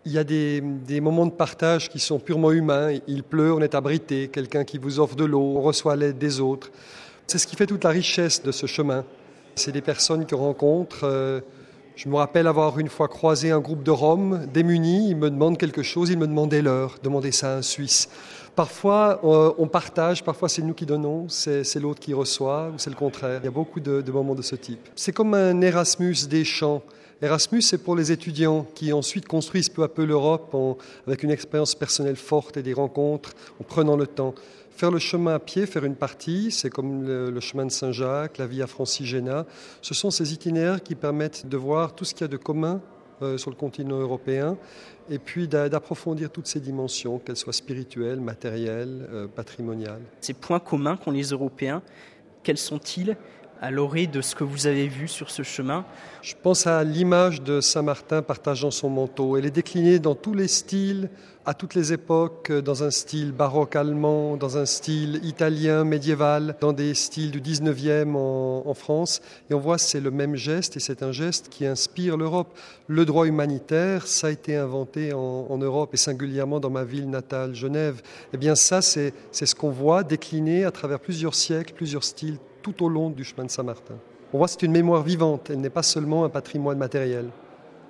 Il y a des moments de partage qui sont purement humains. Il pleut, on est abrité, quelqu'un qui vous offre de l'eau, on reçoit l'aide des autres. C'est ce qui fait toute la richesse de ce chemin. C'est des personnes que rencontre. Je me rappelle avoir une fois croisé un groupe de Roms démunis. Ils me demandent quelque chose, ils me demandaient l'heure. Demandez ça à un Suisse. Parfois, on partage, parfois c'est nous qui donnons, c'est l'autre qui reçoit, ou c'est le contraire. Il y a beaucoup de moments de ce type. C'est comme un Erasmus des champs. Erasmus, c'est pour les étudiants qui ensuite construisent peu à peu l'Europe avec une expérience personnelle forte et des rencontres, en prenant le temps. Faire le chemin à pied, faire une partie, c'est comme le chemin de Saint-Jacques, la Via Francigena. Ce sont ces itinéraires qui permettent de voir tout ce qu'il y a de commun sur le continent européen et puis d'approfondir toutes ces dimensions, qu'elles soient spirituelles, matérielles, patrimoniales. Ces points communs qu'ont les Européens, quels sont-ils à l'orée de ce que vous avez vu sur ce chemin? Je pense à l'image de Saint-Martin partageant son manteau. Elle est déclinée dans tous les styles, à toutes les époques, dans un style baroque allemand, dans un style italien médiéval, dans des styles du 19e en France. Et on voit c'est le même geste et c'est un geste qui inspire l'Europe. Le droit humanitaire, ça a été inventé en Europe et singulièrement dans ma ville natale, Genève. Eh bien ça, c'est ce qu'on voit décliné à travers plusieurs siècles, plusieurs styles, tout au long du chemin de Saint-Martin. On voit que c'est une mémoire vivante, elle n'est pas seulement un patrimoine matériel.